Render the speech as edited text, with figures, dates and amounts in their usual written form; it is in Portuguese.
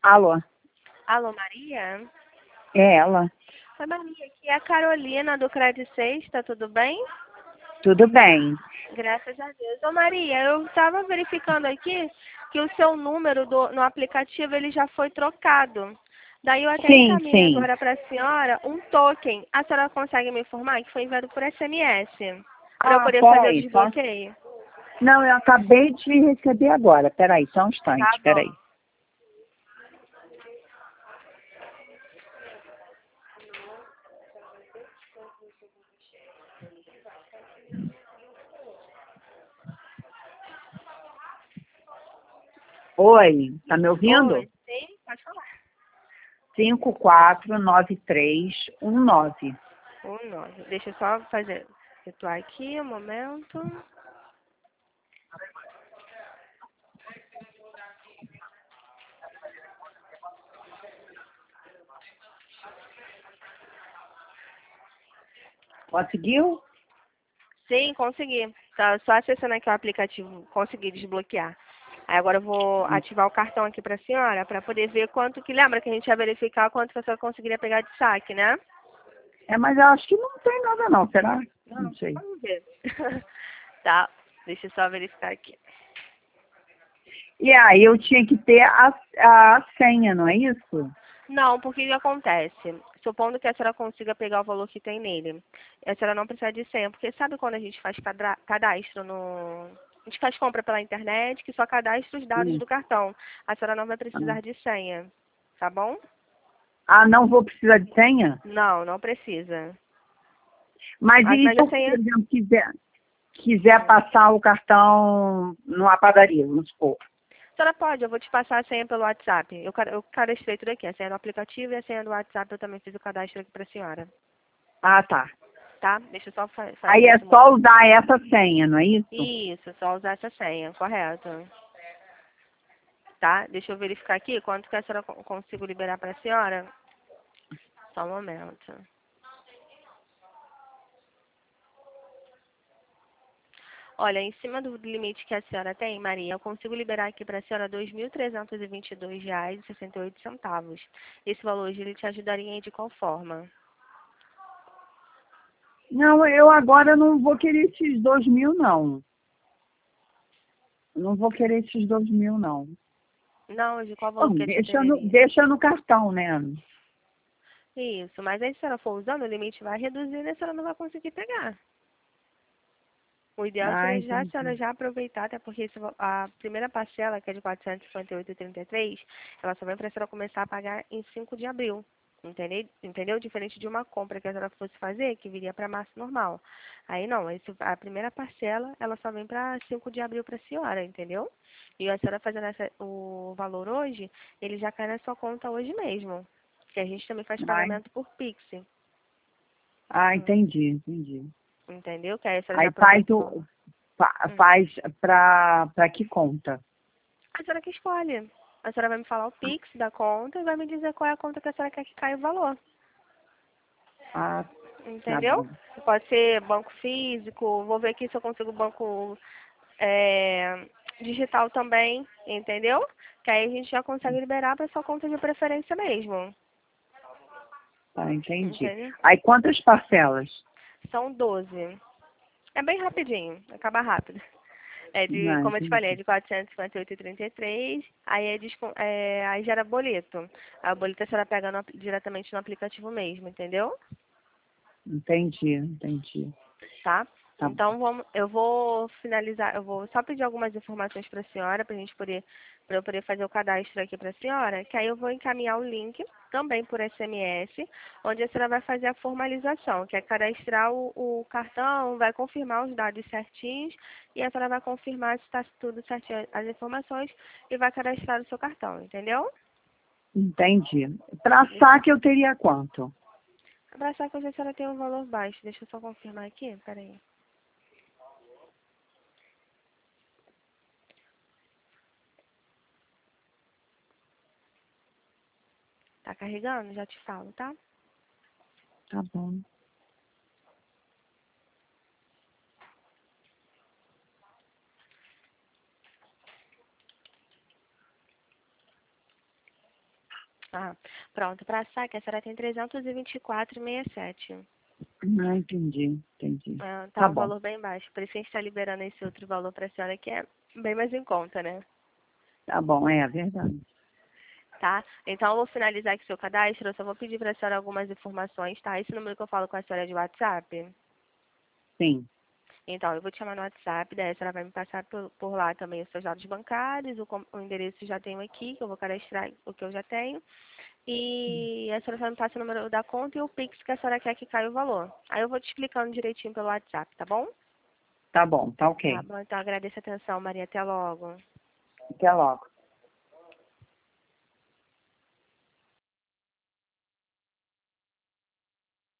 Alô, Alô, Maria? é ela. Oi, Maria, aqui é a Carolina do Credit Sexta, tudo bem? Tudo bem? Graças a Deus. Ô, Maria, eu estava verificando aqui que o seu número no aplicativo ele já foi trocado. Daí eu até Sim, encaminhei sim. agora para a senhora um token. A senhora consegue me informar que foi enviado por SMS para eu Ah, poder fazer o peraí, só... desbloqueio? Não, eu acabei de receber agora. Peraí, só um Tá instante, bom. peraí. Oi, tá me ouvindo? Oi, sim, pode falar. 549319. Um nove. Deixa eu só fazer, situar aqui um momento. Conseguiu? Sim, consegui. Tá só acessando aqui o aplicativo, consegui desbloquear. Aí agora eu vou ativar o cartão aqui para a senhora, para poder ver quanto que... Lembra que a gente ia verificar quanto que a senhora conseguiria pegar de saque, né? É, mas eu acho que não tem nada não, será? Não Não, sei. vamos ver. Deixa eu só verificar aqui. E aí eu tinha que ter a senha, não é isso? Não, porque o que acontece? Supondo que a senhora consiga pegar o valor que tem nele, a senhora não precisa de senha, porque sabe quando a gente faz cadastro no... A gente faz compra pela internet, que só cadastra os dados do Isso. cartão. A senhora não vai Ah, precisar de senha, tá bom? Ah, não vou precisar de senha? Não, não precisa. Mas e Mas se a eu, por senha... exemplo, quiser passar o cartão numa padaria, vamos supor? A senhora pode, eu vou te passar a senha pelo WhatsApp. Eu cadastrei tudo aqui, a senha do aplicativo e a senha do WhatsApp eu também fiz o cadastro aqui para a senhora. Ah, tá. Tá? Deixa eu só Aí fazer é esse só movimento. usar essa senha, não é isso? Isso, só usar essa senha, correto. Tá? Deixa eu verificar aqui quanto que a senhora consigo liberar para a senhora. Só um momento. Olha, em cima do limite que a senhora tem, Maria, eu consigo liberar aqui para a senhora R$ 2.322,68. Esse valor hoje ele te ajudaria de qual forma? Não, eu agora não vou querer esses 2.000, não. Não vou querer esses 2.000, não. Não, de qual Bom, valor que ele te atenderia? deixa no cartão, né? Isso, mas aí se a senhora for usando, o limite vai reduzindo e a senhora não vai conseguir pegar. O ideal Ah, seria já a entendi. senhora já aproveitar, até porque a primeira parcela, que é de 458,33, ela só vem para a senhora começar a pagar em 5 de abril. Entendeu? Entendeu? Diferente de uma compra que a senhora fosse fazer, que viria para março normal. Aí não, a primeira parcela, ela só vem para 5 de abril para a senhora, entendeu? E a senhora fazendo o valor hoje, ele já cai na sua conta hoje mesmo. Que a gente também faz Ah, pagamento por Pix. Hum, entendi. Entendeu? Que aí a senhora já Aí faz aproveita o valor. Hum. faz pra que conta? A senhora que escolhe. A senhora vai me falar o Pix da conta e vai me dizer qual é a conta que a senhora quer que caia o valor. Ah, tá Entendeu? bom. Pode ser banco físico, vou ver aqui se eu consigo banco digital também, entendeu? Que aí a gente já consegue liberar para sua conta de preferência mesmo. Tá, entendi. Entendeu? Aí quantas parcelas? São 12. É bem rapidinho, acaba rápido. Não, Como eu te falei, é entendi. de 458,33, aí aí gera boleto. A boleto a senhora pega diretamente no aplicativo mesmo, entendeu? Entendi. Tá? Tá bom. Então eu vou finalizar, eu vou só pedir algumas informações para a senhora, para eu poder fazer o cadastro aqui para a senhora, que aí eu vou encaminhar o link também por SMS, onde a senhora vai fazer a formalização, que é cadastrar o cartão, vai confirmar os dados certinhos e a senhora vai confirmar se está tudo certinho as informações e vai cadastrar o seu cartão, entendeu? Entendi. Pra saque eu teria quanto? Abraçar que hoje a senhora tem um valor baixo, deixa eu só confirmar aqui, peraí. Tá carregando? Já te falo, tá? Tá bom. Ah, pronto. Para saque, a senhora tem 324,67. Ah, entendi. Ah, tá Tá um bom, valor bem baixo. Por isso que a gente está liberando esse outro valor para a senhora, que é bem mais em conta, né? tá bom, é verdade. Tá? Então, eu vou finalizar aqui o seu cadastro. Eu só vou pedir para a senhora algumas informações, tá? Esse número que eu falo com a senhora é de WhatsApp. Sim, Então, eu vou te chamar no WhatsApp, daí a senhora vai me passar por lá também os seus dados bancários, o endereço já tenho aqui, que eu vou cadastrar o que eu já tenho. E a senhora só me passa o número da conta e o Pix que a senhora quer que caia o valor. Aí eu vou te explicando direitinho pelo WhatsApp, tá bom? tá bom, tá Tá ok. bom, então agradeço a atenção, Maria. Até logo. Até logo.